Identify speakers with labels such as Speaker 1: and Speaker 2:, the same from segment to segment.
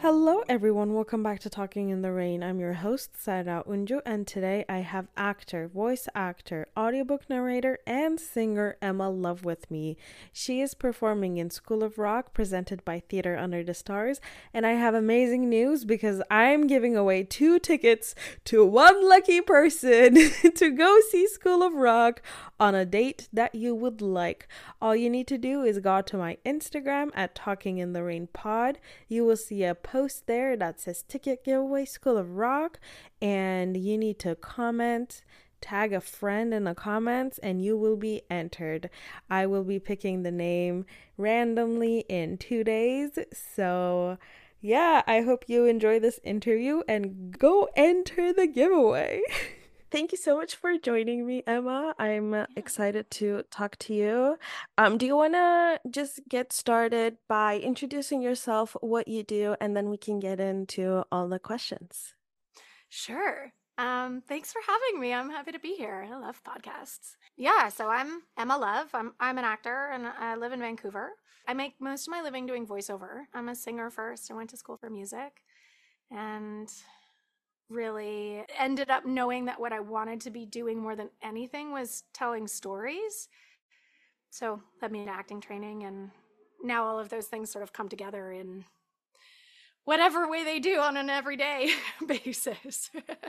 Speaker 1: Hello, everyone. Welcome back to Talking in the Rain. I'm your host, Sara Unju, and today I have actor, voice actor, audiobook narrator, and singer Emma Love with me. She is performing in School of Rock, presented by Theater Under the Stars, and I have amazing news because I'm giving away 2 tickets to one lucky person to go see School of Rock on a date that you would like. All you need to do is go to my Instagram at Talking in the Rain Pod. You will see a post there that says ticket giveaway School of Rock, and you need to comment, tag a friend in the comments, and you will be entered. I will be picking the name randomly in 2 days. So yeah, I hope you enjoy this interview and go enter the giveaway. Thank you so much for joining me, Emma. I'm excited to talk to you. Do you want to just get started by introducing yourself, what you do, and then we can get into all the questions?
Speaker 2: Sure. Thanks for having me. I'm happy to be here. I love podcasts. Yeah, so I'm Emma Love. I'm an actor and I live in Vancouver. I make most of my living doing voiceover. I'm a singer first. I went to school for music and really ended up knowing that what I wanted to be doing more than anything was telling stories. So led me into acting training, and now all of those things sort of come together in whatever way they do on an everyday basis.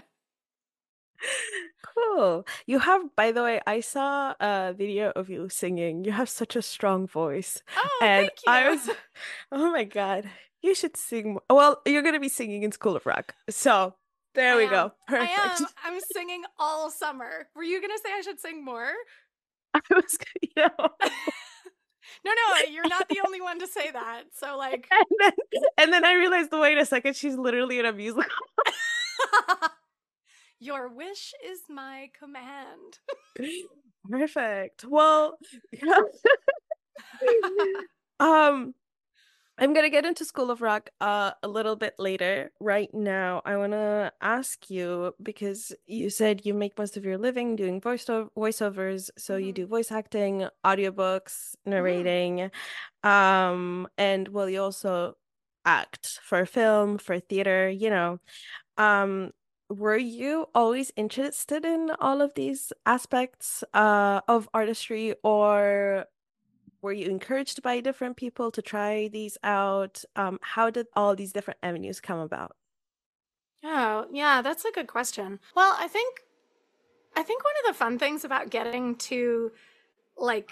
Speaker 1: Cool. You have, by the way, I saw a video of you singing. You have such a strong voice.
Speaker 2: Oh,
Speaker 1: And
Speaker 2: thank
Speaker 1: I
Speaker 2: you.
Speaker 1: was, oh my God, you should sing. Well, you're going to be singing in School of Rock. So there
Speaker 2: I
Speaker 1: we
Speaker 2: am.
Speaker 1: go. Perfect.
Speaker 2: I'm singing all summer. Were you going to say I should sing more?
Speaker 1: I was, you know,
Speaker 2: No, you're not the only one to say that. So, like,
Speaker 1: and then, and then I realized, wait a second, she's literally in a musical.
Speaker 2: your wish is my command.
Speaker 1: Perfect. Well, um, I'm gonna get into School of Rock a little bit later. Right now, I wanna ask you because you said you make most of your living doing voiceovers, so you
Speaker 2: Mhm.
Speaker 1: do voice acting, audiobooks,
Speaker 2: Mhm.
Speaker 1: narrating, and well, you also act for film, for theater, Um, were you always interested in all of these aspects of artistry, or were you encouraged by different people to try these out? How did all these different avenues come about?
Speaker 2: Oh, yeah, that's a good question. Well, I think one of the fun things about getting to, like,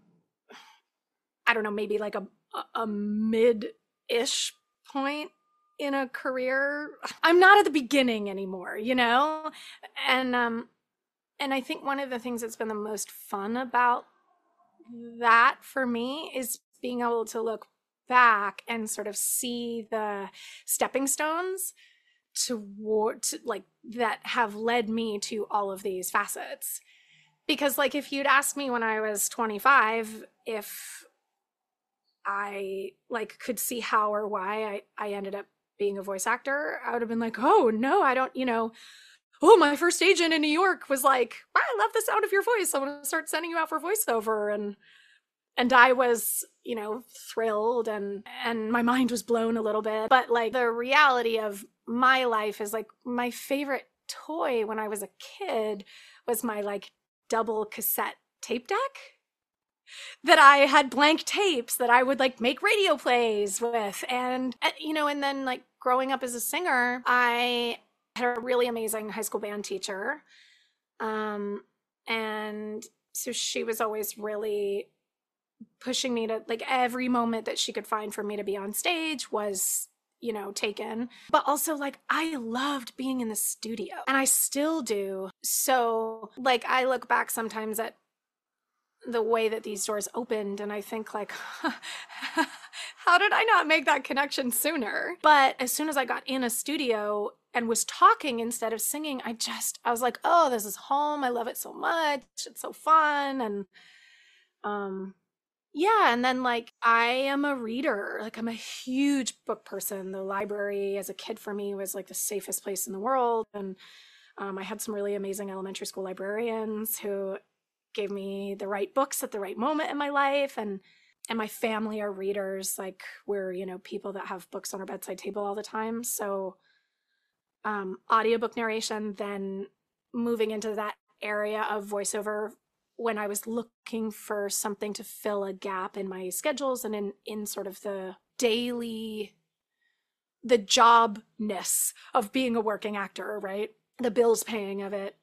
Speaker 2: I don't know, maybe like a mid-ish point in a career. I'm not at the beginning anymore, you know? And and I think one of the things that's been the most fun about that for me is being able to look back and sort of see the stepping stones toward like that have led me to all of these facets. Because like if you'd asked me when I was 25 if I like could see how or why I ended up being a voice actor, I would have been like, oh no, I don't, oh, my first agent in New York was like, I love the sound of your voice. I want to start sending you out for voiceover. And I was, thrilled and my mind was blown a little bit. But like the reality of my life is like my favorite toy when I was a kid was my like double cassette tape deck that I had blank tapes that I would like make radio plays with. And then like growing up as a singer, I had a really amazing high school band teacher. Um, and so she was always really pushing me to like every moment that she could find for me to be on stage was taken. But also like I loved being in the studio and I still do. So like I look back sometimes at the way that these doors opened and I think like how did I not make that connection sooner? But as soon as I got in a studio and was talking instead of singing, I was like, oh, this is home. I love it so much. It's so fun. And um yeah, and then like I am a reader. Like I'm a huge book person. The library as a kid for me was like the safest place in the world. And I had some really amazing elementary school librarians who gave me the right books at the right moment in my life. And and my family are readers. Like, we're, you know, people that have books on our bedside table all the time. So audiobook narration, then moving into that area of voiceover when I was looking for something to fill a gap in my schedules and in sort of the jobness of being a working actor, right? The bills paying of it,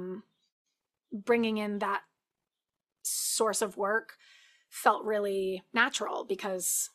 Speaker 2: bringing in that source of work felt really natural because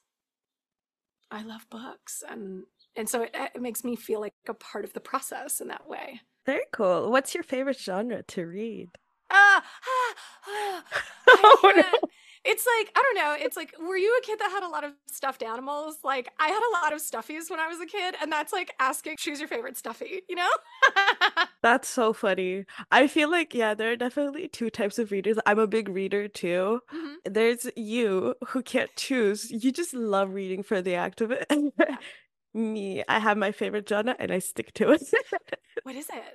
Speaker 2: I love books, and so it makes me feel like a part of the process in that way.
Speaker 1: Very cool. What's your favorite genre to read?
Speaker 2: Ah, ah, ah, I
Speaker 1: Oh
Speaker 2: can't.
Speaker 1: no.
Speaker 2: It's like, I don't know. It's like, were you a kid that had a lot of stuffed animals? Like, I had a lot of stuffies when I was a kid, and that's like asking, choose your favorite stuffy, you know?
Speaker 1: That's so funny. I feel like, yeah, there are definitely two types of readers. I'm a big reader too.
Speaker 2: Hmm.
Speaker 1: There's you who can't choose. You just love reading for the act of it.
Speaker 2: Yeah.
Speaker 1: Me, I have my favorite genre and I stick to it.
Speaker 2: What is it?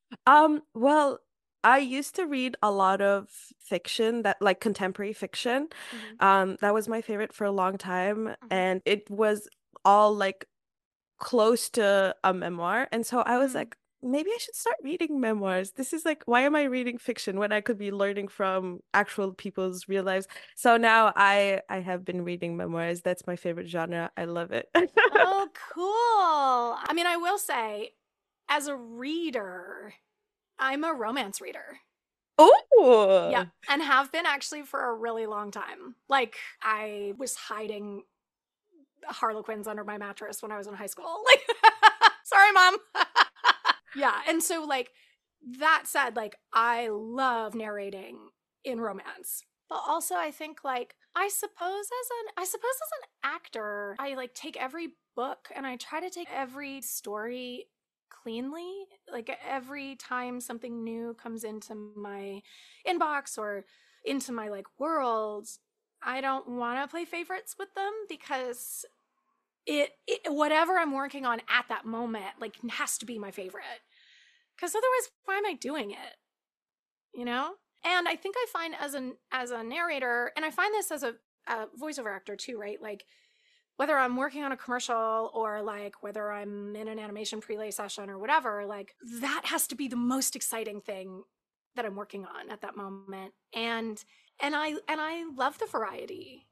Speaker 1: Well, I used to read a lot of fiction that like contemporary fiction.
Speaker 2: Hmm.
Speaker 1: That was my favorite for a long time,
Speaker 2: Hmm.
Speaker 1: and it was all like close to a memoir. And so I was
Speaker 2: Mm.
Speaker 1: like, maybe I should start reading memoirs. This is like, why am I reading fiction when I could be learning from actual people's real lives? So now I have been reading memoirs. That's my favorite genre. I love it.
Speaker 2: Oh, cool. I mean, I will say, as a reader, I'm a romance reader. Yep.
Speaker 1: Oh,
Speaker 2: And have been actually for a really long time. Like, I was hiding Harlequins under my mattress when I was in high school. Like, sorry, mom. Yeah. And so, like, that said, like, I love narrating in romance. But also, I think, like, I suppose as an actor, I like take every book and I try to take every story cleanly. Like, every time something new comes into my inbox or into my like world, I don't want to play favorites with them because it whatever I'm working on at that moment like has to be my favorite. Because otherwise, why am I doing it? You know? And I think I find as a narrator, and I find this as a voiceover actor too, right? Like, whether I'm working on a commercial or like whether I'm in an animation prelay session or whatever, like that has to be the most exciting thing that I'm working on at that moment. And I love the variety.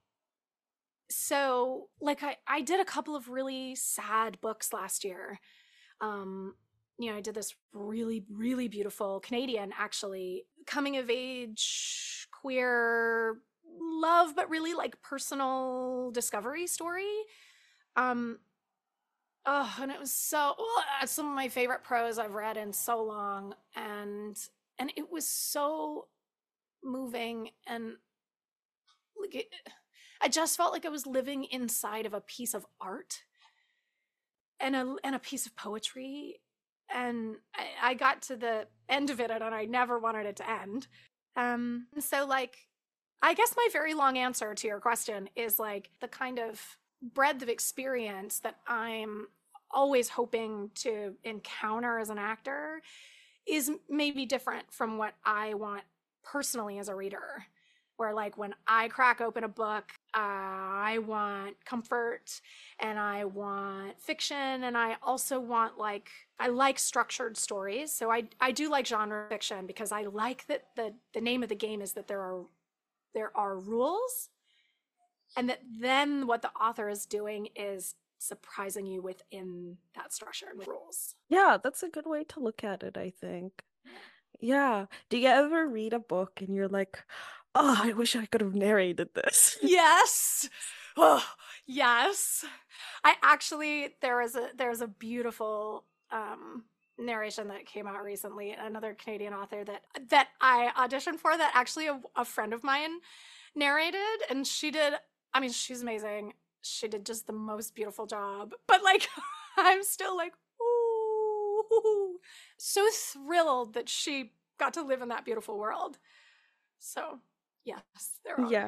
Speaker 2: So like I did a couple of really sad books last year. Um, I did this really, really beautiful Canadian, actually, coming of age, queer love, but really like personal discovery story. Um, oh, and it was some of my favorite prose I've read in so long, and it was so moving, and like I just felt like I was living inside of a piece of art and a piece of poetry, and I got to the end of it and I never wanted it to end. So like I guess my very long answer to your question is like the kind of breadth of experience that I'm always hoping to encounter as an actor is maybe different from what I want personally as a reader. Where, like, when I crack open a book, I want comfort and I want fiction. And I also want, like, I like structured stories. So I do like genre fiction because I like that the name of the game is that there are rules, and that then what the author is doing is surprising you within that structure and rules.
Speaker 1: yeah, that's a good way to look at it, I think. Yeah. Do you ever read a book and you're like, oh, I wish I could have narrated this?
Speaker 2: Yes. Oh, yes. I actually there was a beautiful narration that came out recently, another Canadian author that I auditioned for, that actually a friend of mine narrated, and she did, I mean, she's amazing. She did just the most beautiful job. But like I'm still like, ooh, so thrilled that she got to live in that beautiful world. So, yes, there are.
Speaker 1: Yeah.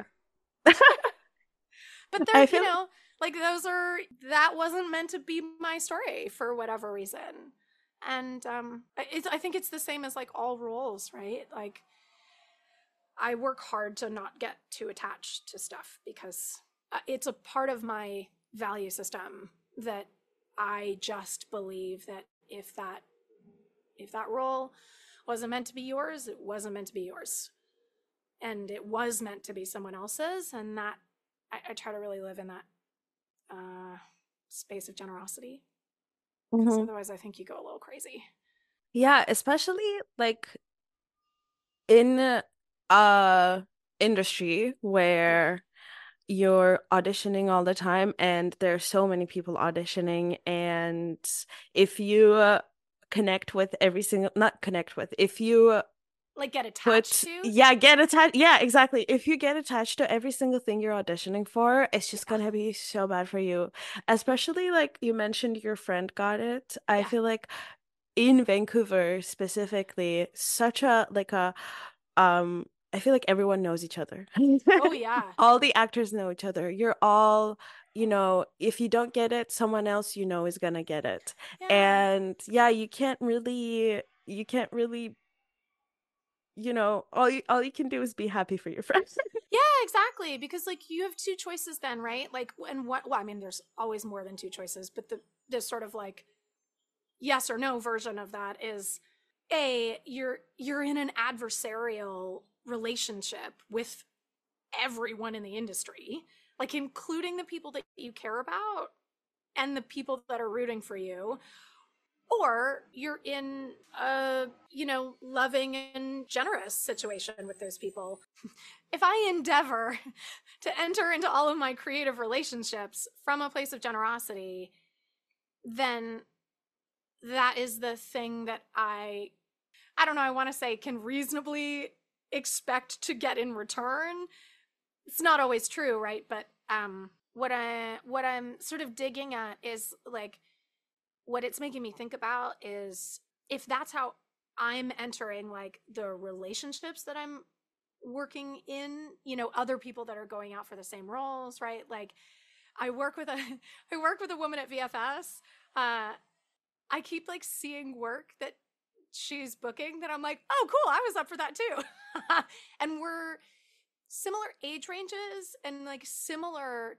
Speaker 2: But
Speaker 1: I
Speaker 2: they're,
Speaker 1: feel
Speaker 2: like that wasn't meant to be my story for whatever reason. And I think it's the same as like all roles, right? Like I work hard to not get too attached to stuff because it's a part of my value system that I just believe that if that role wasn't meant to be yours, it wasn't meant to be yours. And it was meant to be someone else's. And that I try to really live in that space of generosity. Because
Speaker 1: Mm-hmm.
Speaker 2: otherwise I think you go a little crazy.
Speaker 1: Yeah, especially like in industry
Speaker 2: Yeah.
Speaker 1: where you're auditioning all the time and there's so many people auditioning, and if you connect with every single, not connect with, if you
Speaker 2: Like get attached
Speaker 1: put,
Speaker 2: to.
Speaker 1: yeah, get attached, yeah, exactly, if you get attached to every single thing you're auditioning for, it's just
Speaker 2: Yeah.
Speaker 1: gonna be so bad for you. Especially like you mentioned your friend got it. I
Speaker 2: Yeah.
Speaker 1: feel like in Vancouver specifically, such a like a I feel like everyone knows each other.
Speaker 2: Oh yeah.
Speaker 1: All the actors know each other. You're all, if you don't get it, someone else is gonna get it.
Speaker 2: Yeah.
Speaker 1: And yeah, you can't really, all you can do is be happy for your friends.
Speaker 2: Yeah, exactly. Because like you have two choices then, right? Like and what well, I mean, there's always more than two choices, but the sort of like yes or no version of that is you're in an adversarial relationship with everyone in the industry, like including the people that you care about and the people that are rooting for you, or you're in a loving and generous situation with those people. If I endeavor to enter into all of my creative relationships from a place of generosity, then that is the thing that I don't know, I want to say can reasonably expect to get in return. It's not always true, right? But what I'm sort of digging at is like what it's making me think about is if that's how I'm entering like the relationships that I'm working in, other people that are going out for the same roles, right? Like I work with a I work with a woman at VFS. Uh I keep like seeing work that she's booking that I'm like, "Oh, cool. I was up for that too." And we're similar age ranges and like similar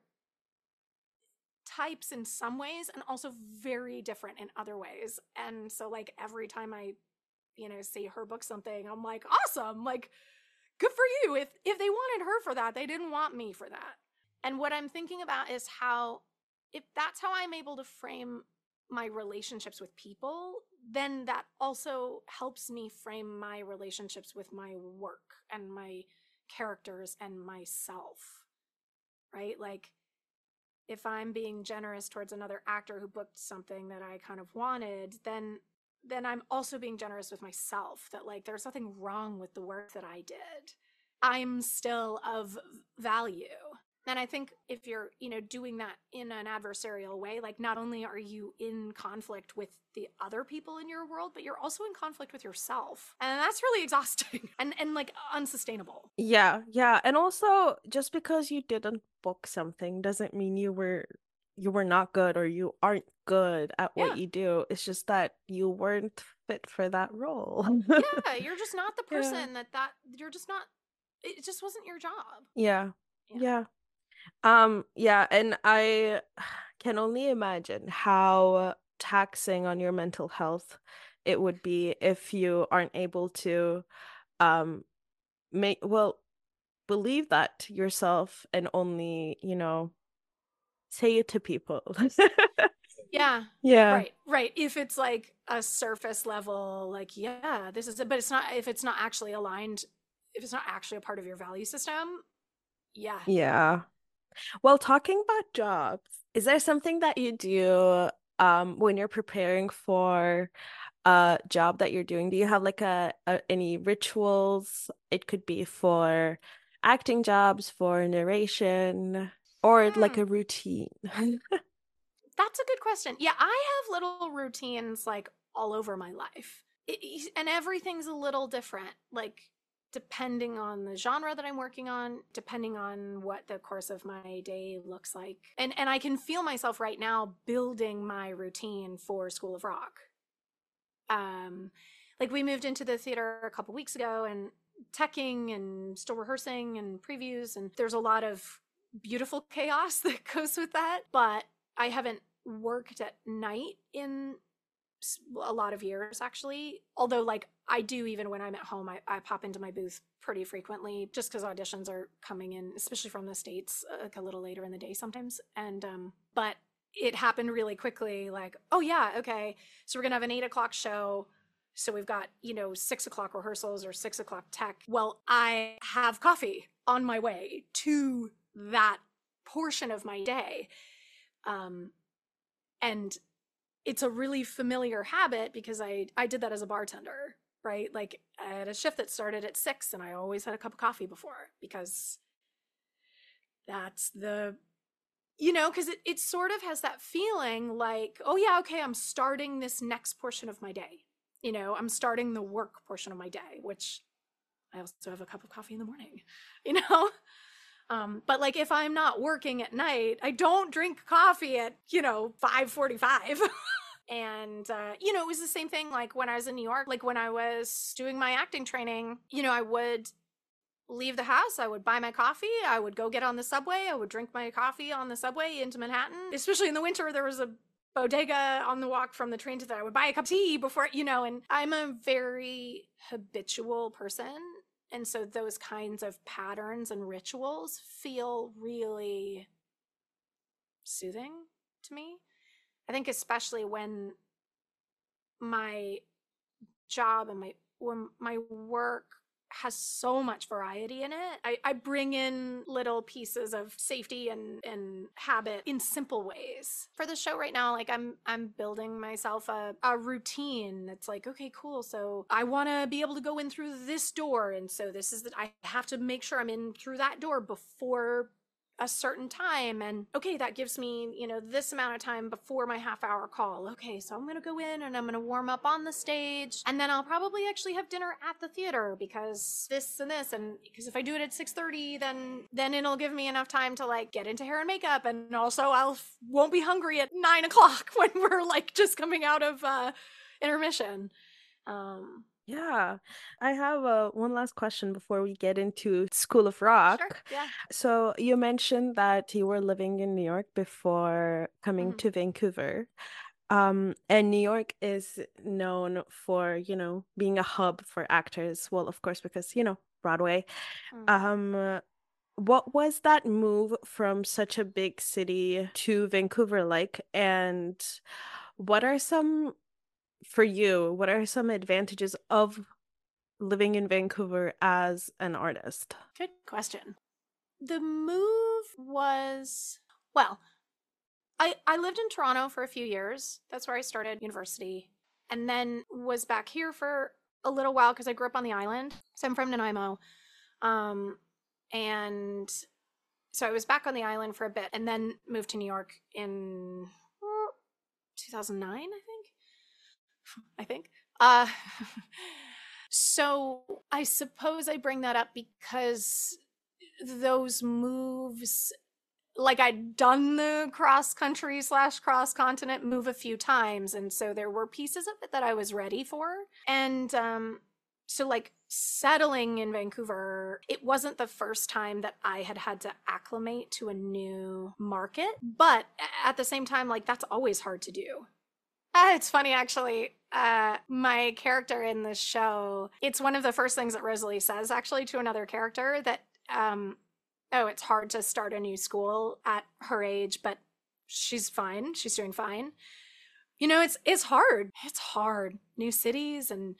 Speaker 2: types in some ways and also very different in other ways. And so like every time I, see her book something, I'm like, "Awesome. Like good for you. If they wanted her for that, they didn't want me for that." And what I'm thinking about is how if that's how I'm able to frame my relationships with people, then that also helps me frame my relationships with my work and my characters and myself, right? Like if I'm being generous towards another actor who booked something that I kind of wanted, then I'm also being generous with myself, that like there's nothing wrong with the work that I did. I'm still of value. And I think if you're, doing that in an adversarial way, like not only are you in conflict with the other people in your world, but you're also in conflict with yourself. And that's really exhausting and like unsustainable.
Speaker 1: Yeah, yeah. And also, just because you didn't book something doesn't mean you were not good or you aren't good at what
Speaker 2: Yeah.
Speaker 1: you do. It's just that you weren't fit for that role.
Speaker 2: Yeah, you're just not the
Speaker 1: Yeah.
Speaker 2: person you're just not, it just wasn't your job.
Speaker 1: Yeah.
Speaker 2: Yeah.
Speaker 1: Yeah. Yeah, and I can only imagine how taxing on your mental health it would be if you aren't able to um believe that to yourself and only, say it to people.
Speaker 2: Yeah.
Speaker 1: Yeah.
Speaker 2: Right. Right. If it's like a surface level, like, yeah, this is it, but it's not, if it's not actually aligned, if it's not actually a part of your value system, yeah.
Speaker 1: Yeah. Well, talking about jobs, is there something that you do when you're preparing for a job that you're doing? Do you have like any rituals? It could be for acting jobs, for narration, or like
Speaker 2: Hmm.
Speaker 1: a routine.
Speaker 2: That's a good question. Yeah, I have little routines like all over my life. And everything's a little different, like depending on the genre that I'm working on, depending on what the course of my day looks like. And I can feel myself right now building my routine for School of Rock. Um like we moved into the theater a couple weeks ago and teching and still rehearsing and previews, and there's a lot of beautiful chaos that goes with that. But I haven't worked at night in a lot of years, actually. Although, like, I do, even when I'm at home, I pop into my booth pretty frequently just because auditions are coming in, especially from the States, like a little later in the day sometimes. And, but it happened really quickly, like, oh yeah, okay, so we're gonna have an 8 o'clock show. So we've got, 6 o'clock rehearsals or 6 o'clock tech. Well, I have coffee on my way to that portion of my day. And it's a really familiar habit because I did that as a bartender, right? Like I had a shift that started at 6 and I always had a cup of coffee before because that's because it sort of has that feeling like, oh yeah, okay, I'm starting this next portion of my day. I'm starting the work portion of my day, which I also have a cup of coffee in the morning, you know? But like if I'm not working at night, I don't drink coffee at, 5:45. And, it was the same thing like when I was in New York, like when I was doing my acting training, I would leave the house, I would buy my coffee, I would go get on the subway, I would drink my coffee on the subway into Manhattan. Especially in the winter, there was a bodega on the walk from the train to that. I would buy a cup of tea before, and I'm a very habitual person. And so those kinds of patterns and rituals feel really soothing to me. I think especially when my job and my work has so much variety in it. I bring in little pieces of safety and habit in simple ways. For the show right now, like I'm building myself a routine that's like, okay, cool. So I want to be able to go in through this door. And so I have to make sure I'm in through that door before a certain time. And okay, that gives me, this amount of time before my half-hour call. Okay, so I'm going to go in and I'm going to warm up on the stage. And then I'll probably actually have dinner at the theater because this and this. And because if I do it at 6:30, then it'll give me enough time to like get into hair and makeup. And also won't be hungry at 9 o'clock when we're like just coming out of intermission.
Speaker 1: Yeah, I have one last question before we get into School of Rock.
Speaker 2: Sure, yeah.
Speaker 1: So you mentioned that you were living in New York before coming to Vancouver. And New York is known for, being a hub for actors. Well, of course, because, Broadway. What was that move from such a big city to Vancouver like? And what are some advantages of living in Vancouver as an artist?
Speaker 2: Good question. The move was, well, I lived in Toronto for a few years. That's where I started university. And then was back here for a little while because I grew up on the island. So I'm from Nanaimo. And so I was back on the island for a bit and then moved to New York in 2009, I think. So I suppose I bring that up because those moves, like I'd done the cross-country / cross-continent move a few times. And so there were pieces of it that I was ready for. And so like settling in Vancouver, it wasn't the first time that I had to acclimate to a new market. But at the same time, like that's always hard to do. It's funny, actually. My character in the show, it's one of the first things that Rosalie says, actually, to another character that, it's hard to start a new school at her age, but she's fine. She's doing fine. It's hard. It's hard. New cities and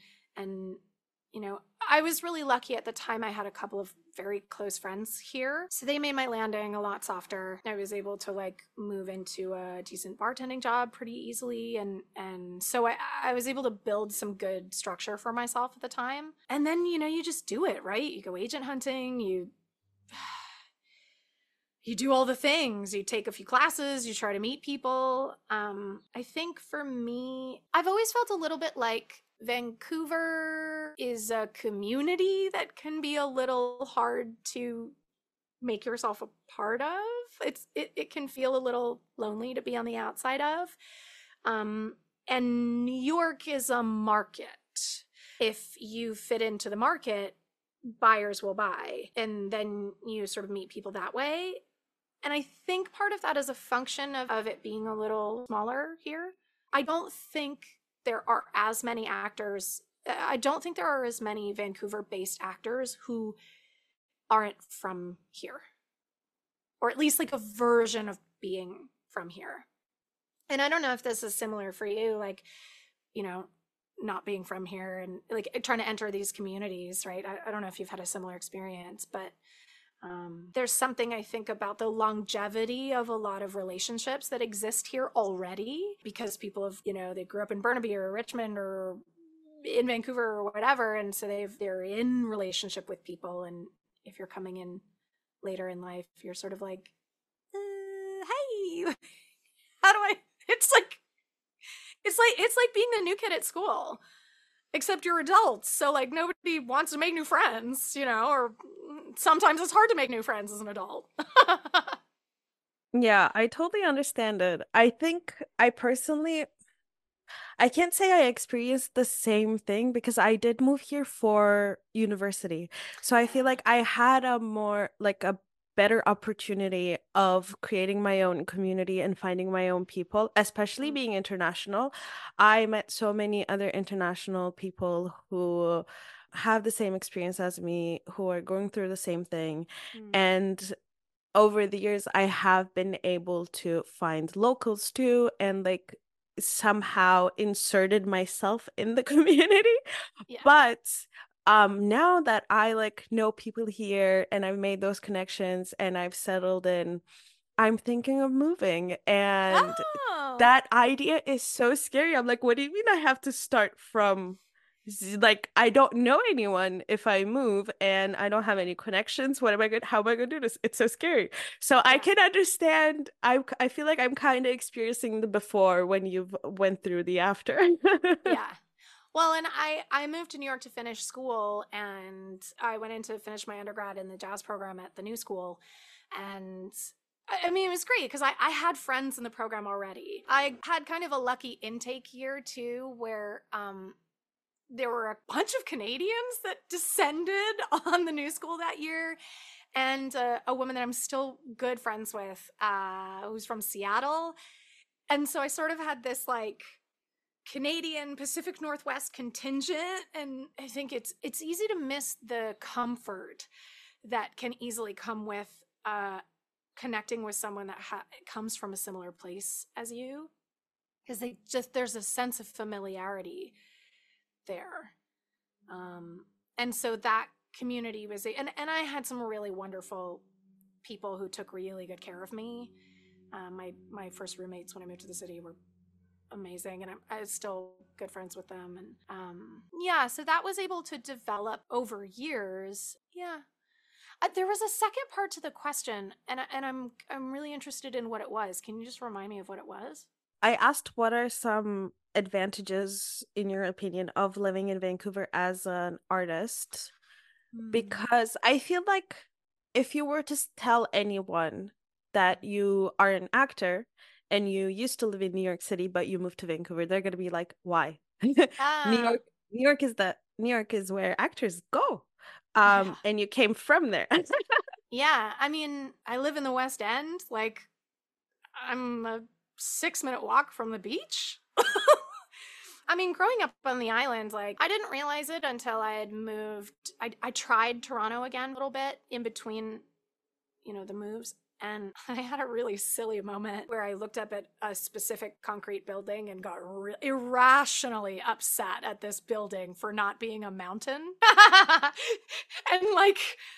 Speaker 2: I was really lucky at the time. I had a couple of very close friends here, so they made my landing a lot softer. I was able to like move into a decent bartending job pretty easily, and so I was able to build some good structure for myself at the time. And then you just do it, right? You go agent hunting, you do all the things. You take a few classes, you try to meet people. I think for me, I've always felt a little bit like Vancouver is a community that can be a little hard to make yourself a part of. It can feel a little lonely to be on the outside of. And New York is a market. if you fit into the market, buyers will buy. And then you sort of meet people that way. And I think part of that is a function of it being a little smaller here. I don't think there are as many actors. I don't think there are as many Vancouver based actors who aren't from here, or at least like a version of being from here. And I don't know if this is similar for you, like, you know, not being from here and like trying to enter these communities, right? I don't know if you've had a similar experience, but there's something I think about the longevity of a lot of relationships that exist here already because people have, they grew up in Burnaby or Richmond or in Vancouver or whatever. And so they're in relationship with people. And if you're coming in later in life, you're sort of like, hey, how do I, it's like being the new kid at school, except you're adults. So like nobody wants to make new friends, or sometimes it's hard to make new friends as an adult.
Speaker 1: Yeah, I totally understand it. I think I personally, I can't say I experienced the same thing because I did move here for university. So I feel
Speaker 2: Yeah.
Speaker 1: like I had a better opportunity of creating my own community and finding my own people, especially being international. I met so many other international people who have the same experience as me, who are going through the same thing.
Speaker 2: Mm.
Speaker 1: And over the years, I have been able to find locals too, and like somehow inserted myself in the community.
Speaker 2: Yeah.
Speaker 1: But now that I like know people here and I've made those connections and I've settled in, I'm thinking of moving. And
Speaker 2: Oh.
Speaker 1: that idea is so scary. I'm like, what do you mean I have to start from like I don't know anyone if I move and I don't have any connections. How am I going to do this? It's so scary. So I
Speaker 2: Yeah.
Speaker 1: can understand. I feel like I'm kind of experiencing the before when you've went through the after.
Speaker 2: Yeah. Well, and I moved to New York to finish school, and I went in to finish my undergrad in the jazz program at the New School. And I mean, it was great because I had friends in the program already. I had kind of a lucky intake year too, where there were a bunch of Canadians that descended on the New School that year, and a woman that I'm still good friends with, who's from Seattle. And so I sort of had this like Canadian Pacific Northwest contingent, and I think it's easy to miss the comfort that can easily come with connecting with someone that comes from a similar place as you, because there's a sense of familiarity there, and so that community was and I had some really wonderful people who took really good care of me. My first roommates when I moved to the city were amazing, and I was still good friends with them. And yeah, so that was able to develop over years. Yeah. There was a second part to the question, and I'm really interested in what it was. Can you just remind me of what it was?
Speaker 1: I asked what are some advantages, in your opinion, of living in Vancouver as an artist?
Speaker 2: Hmm.
Speaker 1: Because I feel like if you were to tell anyone that you are an actor and you used to live in New York City, but you moved to Vancouver, they're gonna be like, why? New
Speaker 2: Ah,
Speaker 1: York, New York is where actors go.
Speaker 2: yeah.
Speaker 1: And you came from there.
Speaker 2: Yeah, I mean, I live in the West End. Like, I'm a 6-minute walk from the beach. I mean, growing up on the island, like, I didn't realize it until I had moved. I tried Toronto again a little bit in between, the moves. And I had a really silly moment where I looked up at a specific concrete building and got irrationally upset at this building for not being a mountain. And like,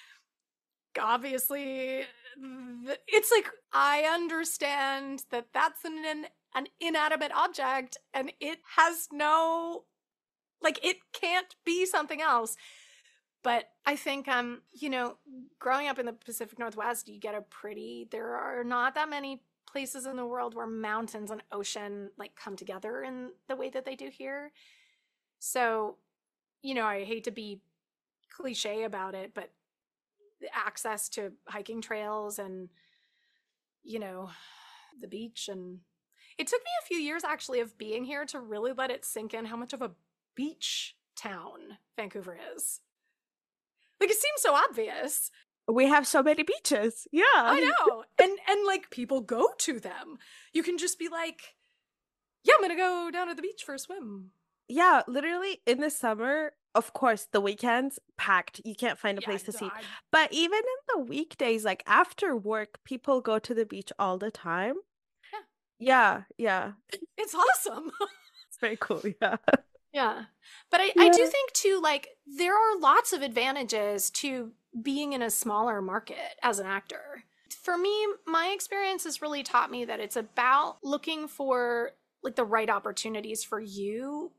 Speaker 2: obviously, it's like, I understand that that's an inanimate object and it has no, like, it can't be something else. But I think, growing up in the Pacific Northwest, there are not that many places in the world where mountains and ocean like come together in the way that they do here. So, I hate to be cliche about it, but access to hiking trails and, you know, the beach. And it took me a few years actually of being here to really let it sink in how much of a beach town Vancouver is. Like, it seems so obvious.
Speaker 1: We have so many beaches. Yeah.
Speaker 2: I know. And like, people go to them. You can just be like, yeah, I'm gonna go down to the beach for a swim.
Speaker 1: Yeah, literally in the summer, of course, the weekends packed. You can't find a place to sit. But even in the weekdays, like after work, people go to the beach all the time. Yeah, yeah.
Speaker 2: It's awesome.
Speaker 1: It's very cool, yeah.
Speaker 2: Yeah. But I do think too, like, there are lots of advantages to being in a smaller market as an actor. For me, my experience has really taught me that it's about looking for like the right opportunities for you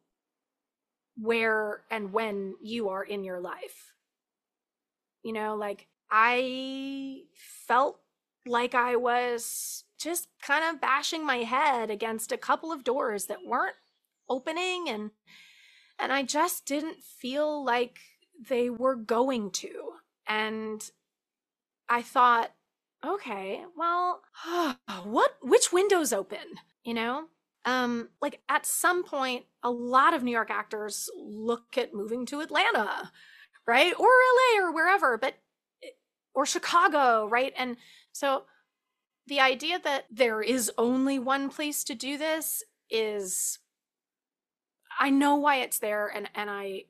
Speaker 2: where and when you are in your life. You know, like, I felt like I was just kind of bashing my head against a couple of doors that weren't opening, and I just didn't feel like they were going to. And I thought, okay, well, which window's open, you know? Like, at some point, a lot of New York actors look at moving to Atlanta, right? Or LA or wherever, or Chicago, right? And so the idea that there is only one place to do this is, I know why it's there, and I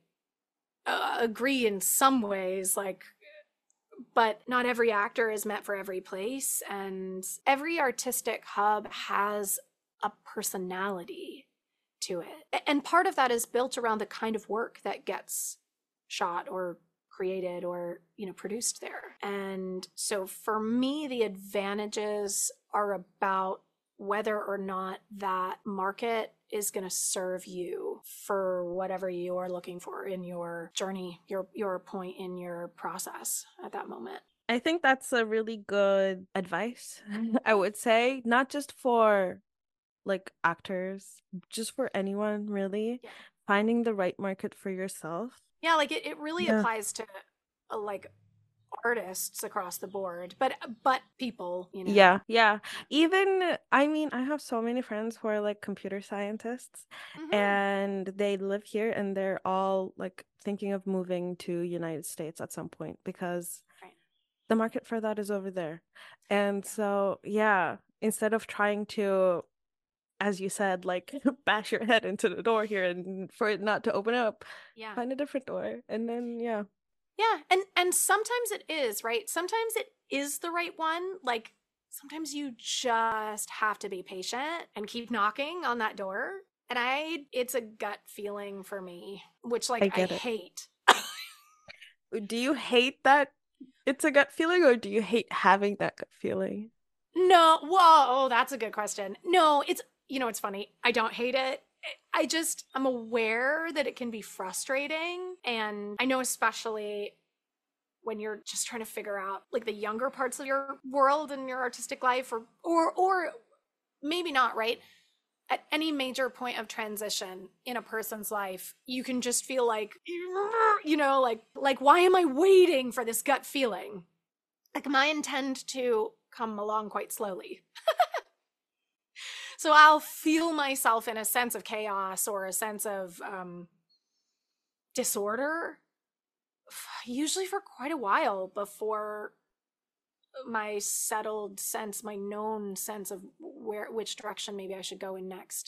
Speaker 2: agree in some ways, like, but not every actor is meant for every place, and every artistic hub has a personality to it. And part of that is built around the kind of work that gets shot or created or, you know, produced there. And so for me, the advantages are about whether or not that market is going to serve you for whatever you are looking for in your journey, your point in your process at that moment.
Speaker 1: I think that's a really good advice, I would say, not just for like actors, just for anyone really.
Speaker 2: Yeah.
Speaker 1: Finding the right market for yourself.
Speaker 2: Yeah, like it really applies to like artists across the board, but people, you know.
Speaker 1: Yeah. Even, I mean, I have so many friends who are like computer scientists, and they live here, and they're all like thinking of moving to United States at some point because the market for that is over there. And so, yeah, instead of trying to, as you said, like bash your head into the door here and for it not to open up, find a different door. And then, yeah.
Speaker 2: And sometimes it is, right? Sometimes it is the right one. Like, sometimes you just have to be patient and keep knocking on that door. And it's a gut feeling for me, which, like, I hate.
Speaker 1: Do you hate that it's a gut feeling, or do you hate having that gut feeling?
Speaker 2: No, whoa, that's a good question. No, it's, you know, it's funny. I don't hate it. I'm aware that it can be frustrating. And I know, especially when you're just trying to figure out like the younger parts of your world and your artistic life, or maybe not, right? At any major point of transition in a person's life, you can just feel like, you know, like why am I waiting for this gut feeling? Like, mine tend to come along quite slowly. So I'll feel myself in a sense of chaos or a sense of disorder, usually for quite a while before my settled sense, my known sense of which direction maybe I should go in next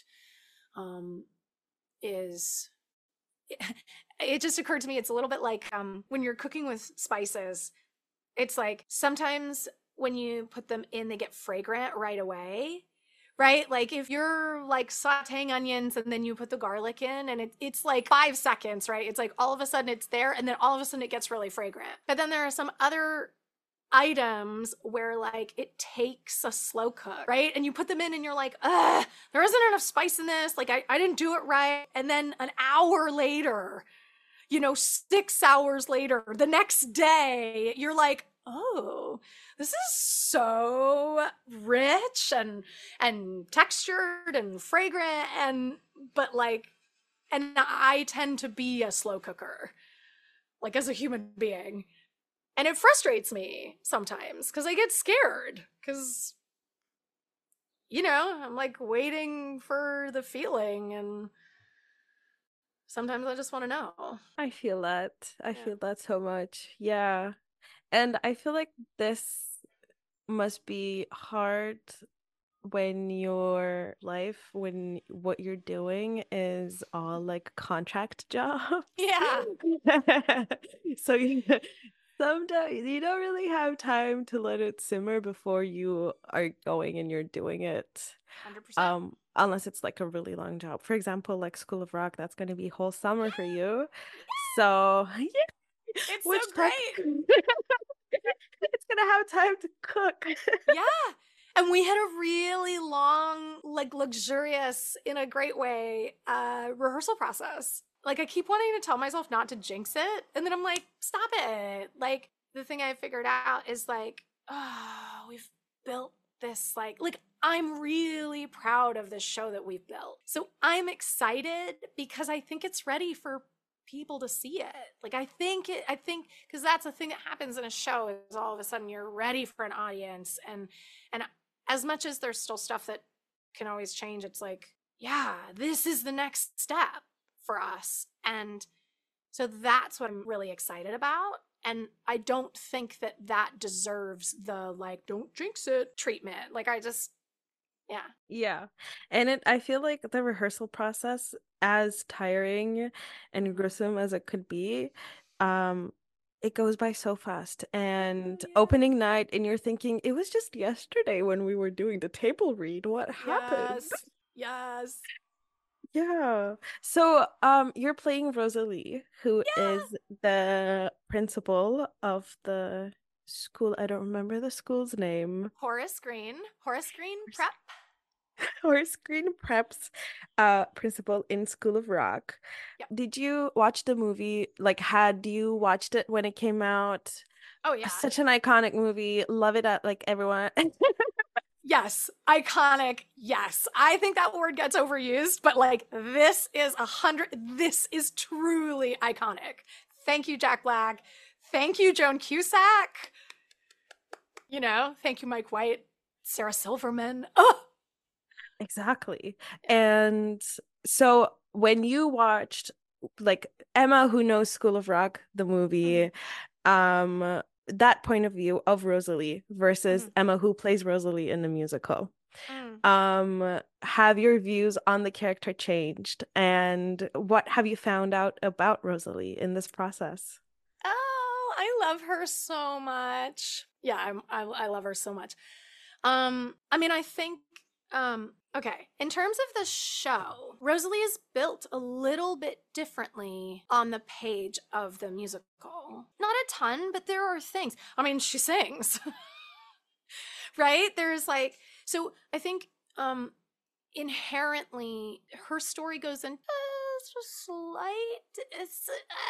Speaker 2: is. It just occurred to me, it's a little bit like when you're cooking with spices, it's like sometimes when you put them in, they get fragrant right away, right? Like, if you're like sauteing onions and then you put the garlic in, and it's like 5 seconds, right? It's like all of a sudden it's there, and then all of a sudden it gets really fragrant. But then there are some other items where like it takes a slow cook, right? And you put them in and you're like, there isn't enough spice in this. Like, I didn't do it right. And then an hour later, you know, 6 hours later, the next day, you're like, oh, this is so rich and textured and fragrant, but I tend to be a slow cooker, like, as a human being. And it frustrates me sometimes because I get scared because, you know, I'm like waiting for the feeling. And sometimes I just want to know.
Speaker 1: I feel that. I
Speaker 2: Yeah.
Speaker 1: feel that so much. Yeah. And I feel like this must be hard when your life, when what you're doing is all like contract jobs.
Speaker 2: Yeah.
Speaker 1: So you sometimes you don't really have time to let it simmer before you are going and you're doing it.
Speaker 2: 100%.
Speaker 1: Unless it's like a really long job. For example, like School of Rock, that's going to be whole summer for you.
Speaker 2: Yeah.
Speaker 1: So,
Speaker 2: It's so
Speaker 1: which tech
Speaker 2: great.
Speaker 1: it's gonna have time to cook.
Speaker 2: Yeah. And we had a really long, like luxurious, in a great way, rehearsal process. Like I keep wanting to tell myself not to jinx it. And then I'm like, stop it. Like the thing I figured out is like, oh, we've built this like I'm really proud of this show that we've built. So I'm excited because I think it's ready for people to see it. Like I think because that's the thing that happens in a show is all of a sudden you're ready for an audience and as much as there's still stuff that can always change, it's like, yeah, this is the next step for us. And so that's what I'm really excited about. And I don't think that that deserves the like, don't jinx it treatment. Like, I just, yeah.
Speaker 1: Yeah. And I feel like the rehearsal process, as tiring and gruesome as it could be, um, it goes by so fast.
Speaker 2: Oh,
Speaker 1: And
Speaker 2: yeah.
Speaker 1: opening night, and you're thinking, it was just yesterday when we were doing the table read. What happened?
Speaker 2: Yes. Yes.
Speaker 1: Yeah. So, you're playing Rosalie, who
Speaker 2: Yeah.
Speaker 1: is the principal of the school. I don't remember the school's name.
Speaker 2: Horace Green Prep.
Speaker 1: Or Screen Prep's principal in School of Rock.
Speaker 2: Yep.
Speaker 1: Did you watch the movie? Like, had you watched it when it came out?
Speaker 2: Oh, yeah.
Speaker 1: Such an iconic movie. Love it at like everyone.
Speaker 2: Yes, iconic. Yes, I think that word gets overused, but like this is 100. This is truly iconic. Thank you, Jack Black. Thank you, Joan Cusack. You know, thank you, Mike White, Sarah Silverman. Oh,
Speaker 1: Exactly. And so when you watched like Emma Who Knows School of Rock, the
Speaker 2: mhm,
Speaker 1: movie, that point of view of Rosalie versus
Speaker 2: mhm,
Speaker 1: Emma who plays Rosalie in the musical.
Speaker 2: mm.
Speaker 1: Have your views on the character changed? And what have you found out about Rosalie in this process?
Speaker 2: Oh, I love her so much. Yeah, I love her so much. I mean, I think, okay, in terms of the show, Rosalie is built a little bit differently on the page of the musical. Not a ton, but there are things. I mean, she sings, right? There's like, so I think, inherently her story goes in just slight it's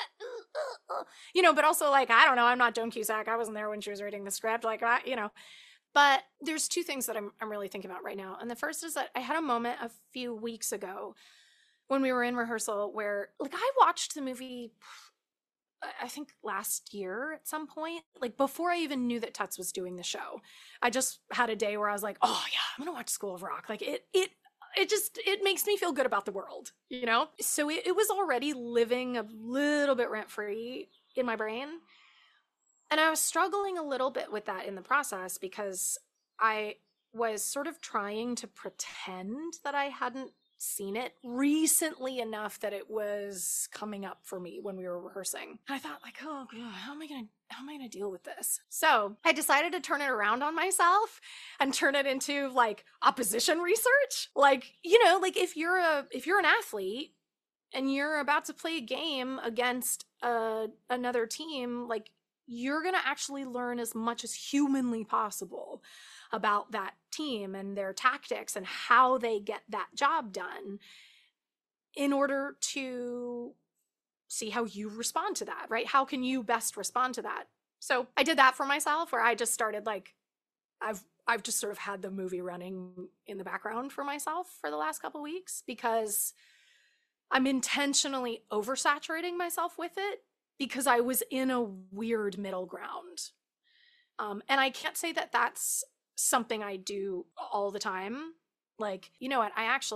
Speaker 2: you know, but also like I don't know, I'm not Joan Cusack, I wasn't there when she was reading the script, like you know. But there's two things that I'm really thinking about right now. And the first is that I had a moment a few weeks ago when we were in rehearsal where like I watched the movie I think last year at some point, like before I even knew that Tuts was doing the show. I just had a day where I was like, "Oh yeah, I'm going to watch School of Rock." Like it just it makes me feel good about the world, you know? So it was already living a little bit rent free in my brain. And I was struggling a little bit with that in the process because I was sort of trying to pretend that I hadn't seen it recently enough that it was coming up for me when we were rehearsing. And I thought like, oh God, how am I gonna deal with this? So I decided to turn it around on myself and turn it into like opposition research. Like, you know, like if you're an athlete and you're about to play a game against another team, like you're going to actually learn as much as humanly possible about that team and their tactics and how they get that job done in order to see how you respond to that, right? How can you best respond to that? So I did that for myself where I just started like I've just sort of had the movie running in the background for myself for the last couple weeks because I'm intentionally oversaturating myself with it because I was in a weird middle ground. And I can't say that that's something I do all the time. Like, you know what? I actually,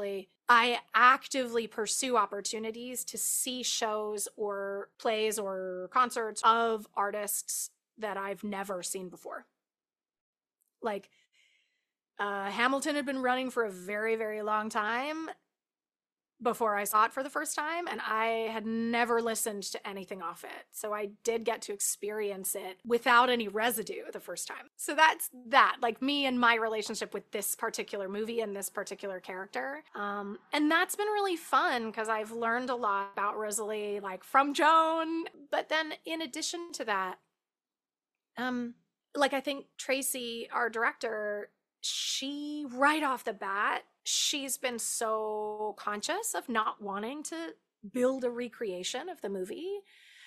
Speaker 2: I actively pursue opportunities to see shows or plays or concerts of artists that I've never seen before. Like, Hamilton had been running for a very, very long time before I saw it for the first time, and I had never listened to anything off it. So I did get to experience it without any residue the first time. So that's that, like me and my relationship with this particular movie and this particular character. And that's been really fun because I've learned a lot about Rosalie, like from Joan. But then in addition to that, like I think Tracy, our director, she right off the bat, she's been so conscious of not wanting to build a recreation of the movie.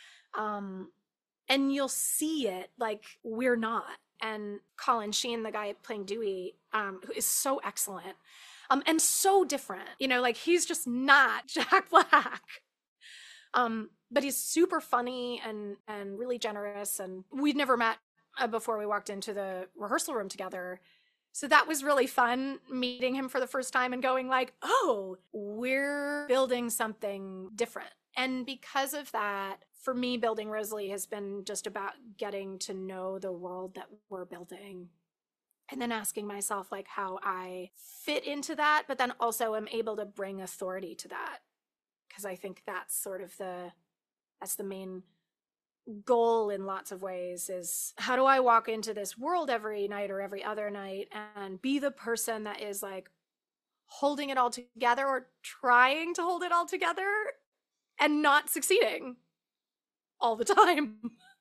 Speaker 2: And you'll see it, like we're not. And Colin Sheen, the guy playing Dewey, who is so excellent, and so different, you know, like he's just not Jack Black. But he's super funny and really generous. And we'd never met before we walked into the rehearsal room together. So that was really fun, meeting him for the first time and going like, oh, we're building something different. And because of that, for me, building Rosalie has been just about getting to know the world that we're building. And then asking myself like how I fit into that, but then also am able to bring authority to that. Because I think that's sort of that's the main goal in lots of ways, is how do I walk into this world every night or every other night and be the person that is like holding it all together or trying to hold it all together and not succeeding all the time.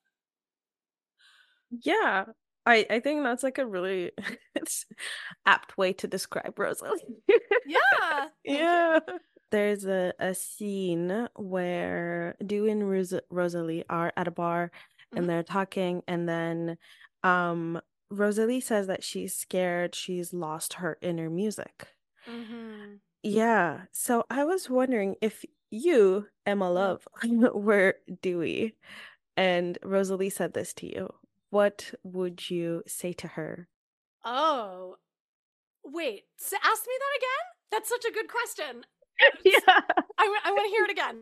Speaker 1: Yeah, I think that's like a really apt way to describe Rosalie.
Speaker 2: Yeah.
Speaker 1: Yeah. There's a scene where Dewey and Rosalie are at a bar and they're talking, and then Rosalie says that she's scared she's lost her inner music. Yeah. So I was wondering if you, Emma Love, were Dewey and Rosalie said this to you, what would you say to her?
Speaker 2: Oh, wait. Ask me that again? That's such a good question.
Speaker 1: Yeah.
Speaker 2: I want to hear it again.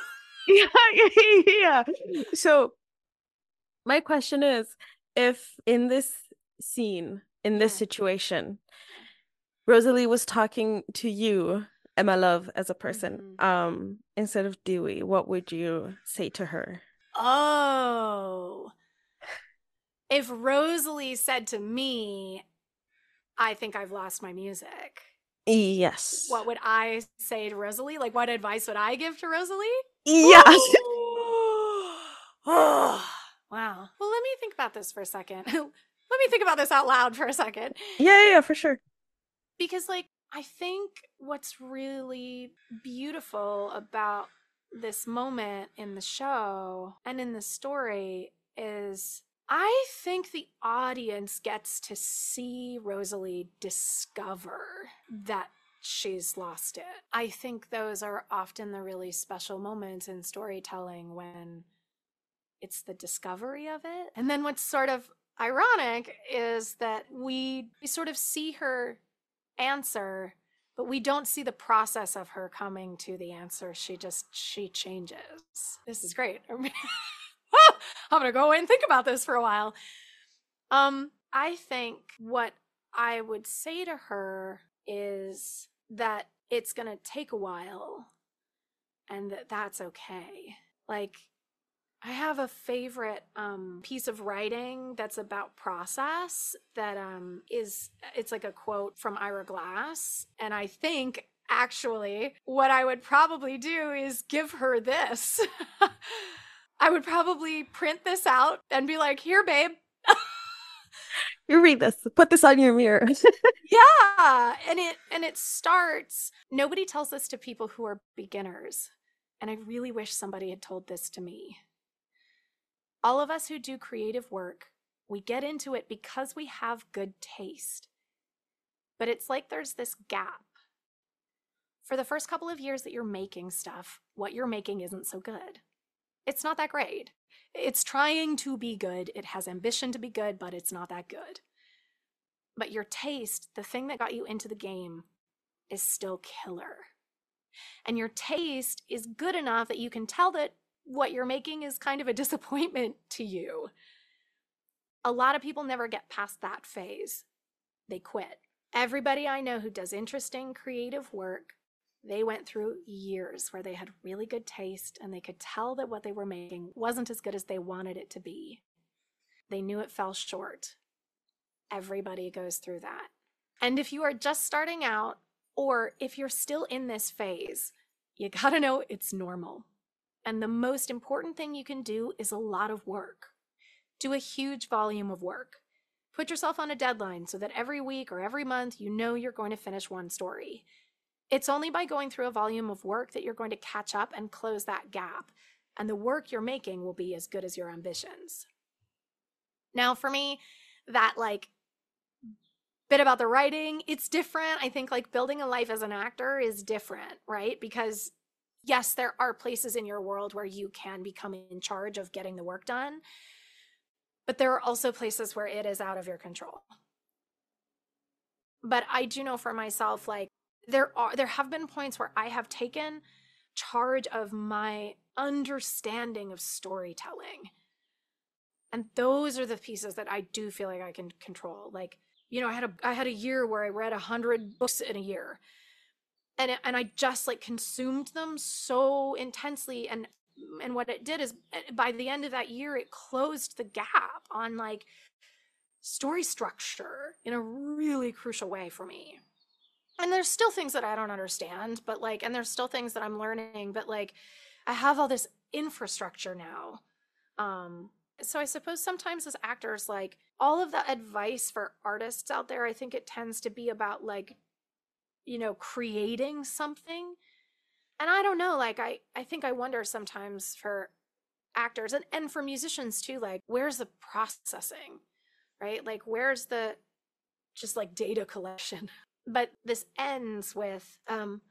Speaker 1: Yeah. So my question is, if in this scene, in this situation, Rosalie was talking to you, Emma Love, as a person, instead of Dewey, what would you say to her?
Speaker 2: Oh. If Rosalie said to me, I think I've lost my music.
Speaker 1: Yes.
Speaker 2: What would I say to Rosalie? Like, what advice would I give to Rosalie?
Speaker 1: Yes.
Speaker 2: Oh, wow. Well, let me think about this for a second. Let me think about this out loud for a second.
Speaker 1: Yeah, for sure.
Speaker 2: Because, like, I think what's really beautiful about this moment in the show and in the story is I think the audience gets to see Rosalie discover that she's lost it. I think those are often the really special moments in storytelling, when it's the discovery of it. And then what's sort of ironic is that we sort of see her answer, but we don't see the process of her coming to the answer. She changes. This is great. I'm gonna go away and think about this for a while. I think what I would say to her is that it's gonna take a while and that's okay. Like, I have a favorite piece of writing that's about process that it's like a quote from Ira Glass. And I think actually what I would probably do is give her this. I would probably print this out and be like, here, babe.
Speaker 1: You read this. Put this on your mirror.
Speaker 2: Yeah. And it starts, nobody tells this to people who are beginners. And I really wish somebody had told this to me. All of us who do creative work, we get into it because we have good taste. But it's like there's this gap. For the first couple of years that you're making stuff, what you're making isn't so good. It's not that great. It's trying to be good. It has ambition to be good, but it's not that good. But your taste, the thing that got you into the game, is still killer. And your taste is good enough that you can tell that what you're making is kind of a disappointment to you. A lot of people never get past that phase. They quit. Everybody I know who does interesting creative work, they went through years where they had really good taste and they could tell that what they were making wasn't as good as they wanted it to be. They knew it fell short. Everybody goes through that. And if you are just starting out, or if you're still in this phase, you gotta know it's normal. And the most important thing you can do is a lot of work. Do a huge volume of work. Put yourself on a deadline so that every week or every month you know you're going to finish one story. It's only by going through a volume of work that you're going to catch up and close that gap. And the work you're making will be as good as your ambitions. Now, for me, that bit about the writing, it's different. I think building a life as an actor is different, right? Because yes, there are places in your world where you can become in charge of getting the work done, but there are also places where it is out of your control. But I do know for myself, there have been points where I have taken charge of my understanding of storytelling. And those are the pieces that I do feel like I can control. I had a year where I read 100 books in a year, and I just consumed them so intensely. And what it did is by the end of that year, it closed the gap on story structure in a really crucial way for me. And there's still things that I don't understand, but and there's still things that I'm learning, but I have all this infrastructure now. So I suppose sometimes as actors, all of the advice for artists out there, I think it tends to be about creating something. And I don't know, I think I wonder sometimes for actors and for musicians too, where's the processing, right? Where's the just data collection? But this ends with,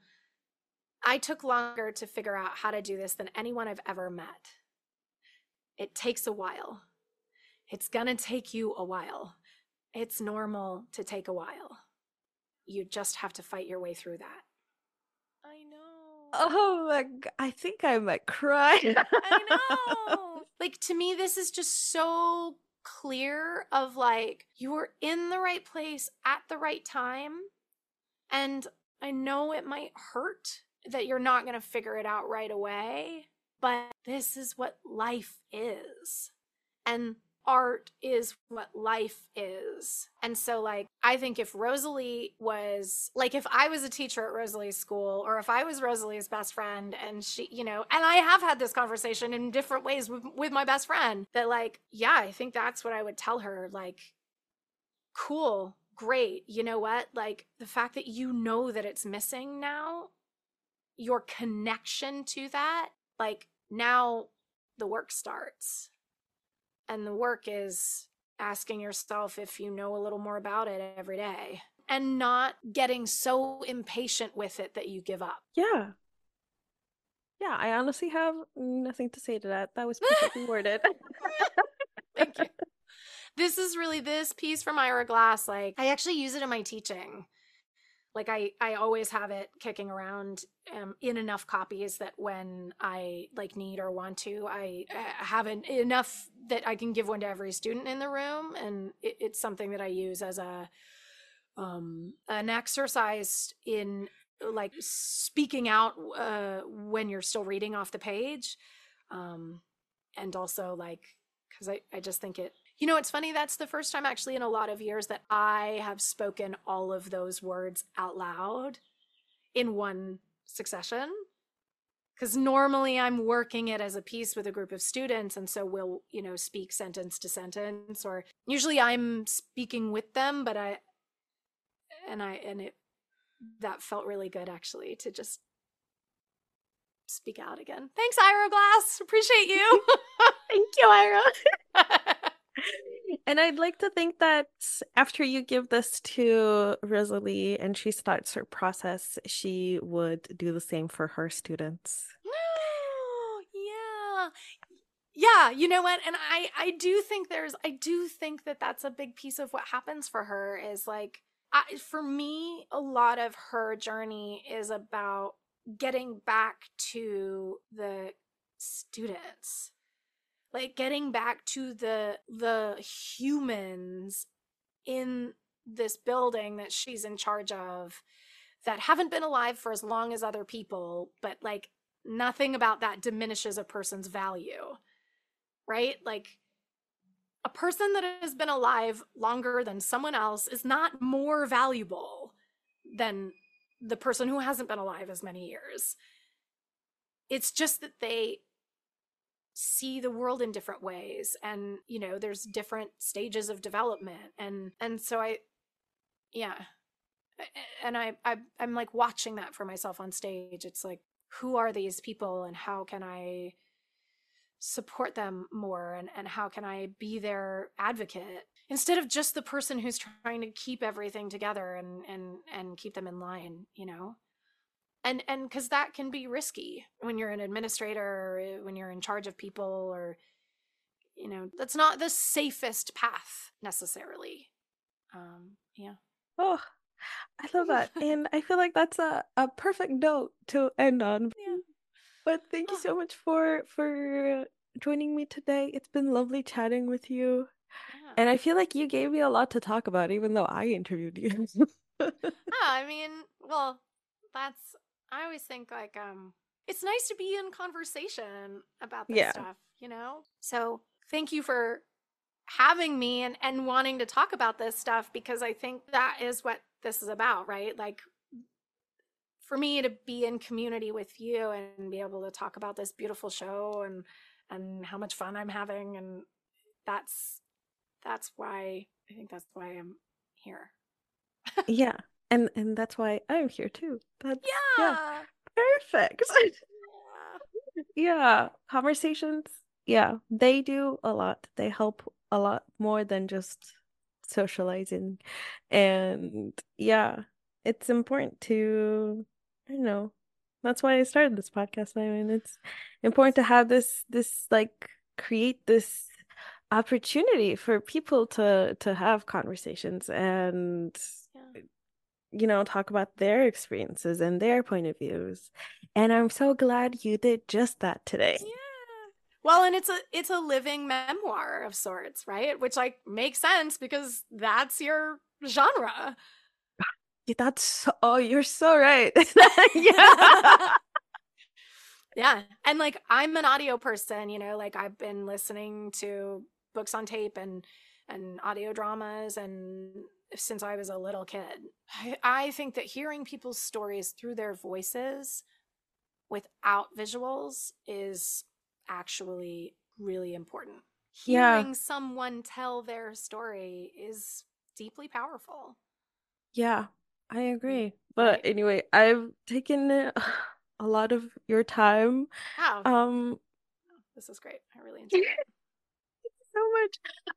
Speaker 2: I took longer to figure out how to do this than anyone I've ever met. It takes a while. It's gonna take you a while. It's normal to take a while. You just have to fight your way through that. I know.
Speaker 1: Oh my God. I think I might cry.
Speaker 2: I know. To me, this is just so clear of you were in the right place at the right time. And I know it might hurt that you're not going to figure it out right away, but this is what life is. And art is what life is. And so I think if Rosalie was if I was a teacher at Rosalie's school, or if I was Rosalie's best friend and she, and I have had this conversation in different ways with my best friend, that yeah, I think that's what I would tell her. Cool, great. You know what? The fact that you know that it's missing now, your connection to that, now the work starts. And the work is asking yourself if you know a little more about it every day, and not getting so impatient with it that you give up.
Speaker 1: Yeah. Yeah, I honestly have nothing to say to that. That was perfectly worded.
Speaker 2: Thank you. This is really this piece from Ira Glass. I actually use it in my teaching. I always have it kicking around in enough copies that when I need or want to, I have enough that I can give one to every student in the room. And it's something that I use as an exercise in speaking out when you're still reading off the page. And also because I just think it, it's funny. That's the first time actually in a lot of years that I have spoken all of those words out loud in one succession. Because normally I'm working it as a piece with a group of students. And so we'll, speak sentence to sentence, or usually I'm speaking with them, but that felt really good actually to just speak out again. Thanks, Ira Glass. Appreciate you.
Speaker 1: Thank you, Ira. And I'd like to think that after you give this to Rosalie and she starts her process, she would do the same for her students.
Speaker 2: Yeah. Yeah, you know what? And I do think that that's a big piece of what happens for her is for me, a lot of her journey is about getting back to the students, like getting back to the humans in this building that she's in charge of, that haven't been alive for as long as other people, but like nothing about that diminishes a person's value, right? Like a person that has been alive longer than someone else is not more valuable than the person who hasn't been alive as many years. It's just that they see the world in different ways, and you know, there's different stages of development, and so I, yeah, and I'm like watching that for myself on stage. It's like, who are these people and how can I support them more, and how can I be their advocate instead of just the person who's trying to keep everything together and keep them in line, you know? And because that can be risky when you're an administrator, or when you're in charge of people, or you know, that's not the safest path necessarily. Yeah.
Speaker 1: Oh, I love that. And I feel like that's a perfect note to end on.
Speaker 2: Yeah.
Speaker 1: But thank you
Speaker 2: Oh,
Speaker 1: so much for joining me today. It's been lovely chatting with you.
Speaker 2: yeah.
Speaker 1: And I feel like you gave me a lot to talk about, even though I interviewed you.
Speaker 2: I mean, well, that's, I always think like it's nice to be in conversation about this
Speaker 1: Yeah.
Speaker 2: stuff, you know? So, thank you for having me and wanting to talk about this stuff, because I think that is what this is about, right? Like for me to be in community with you and be able to talk about this beautiful show and how much fun I'm having, and that's why I think that's why I'm here.
Speaker 1: Yeah. And that's why I'm here too. That's yeah,
Speaker 2: Yeah.
Speaker 1: perfect.
Speaker 2: Yeah.
Speaker 1: Yeah, conversations, yeah, they do a lot. They help a lot more than just socializing. And yeah, it's important to, I don't know, that's why I started this podcast. I mean, it's important to have this like create this opportunity for people to have conversations and
Speaker 2: Yeah.
Speaker 1: talk about their experiences and their point of views. And I'm so glad you did just that today.
Speaker 2: Yeah. Well, and it's a living memoir of sorts, right? Which like makes sense because that's your genre.
Speaker 1: That's so, oh, you're so right. Yeah.
Speaker 2: Yeah. And like I'm an audio person, you know, like I've been listening to books on tape and audio dramas and since I was a little kid. I think that hearing people's stories through their voices without visuals is actually really important.
Speaker 1: Yeah.
Speaker 2: Hearing someone tell their story is deeply powerful,
Speaker 1: Yeah, I agree. But
Speaker 2: right?
Speaker 1: anyway, I've taken a lot of your time.
Speaker 2: Wow,
Speaker 1: Um,
Speaker 2: this is great. I really enjoyed it.
Speaker 1: so much.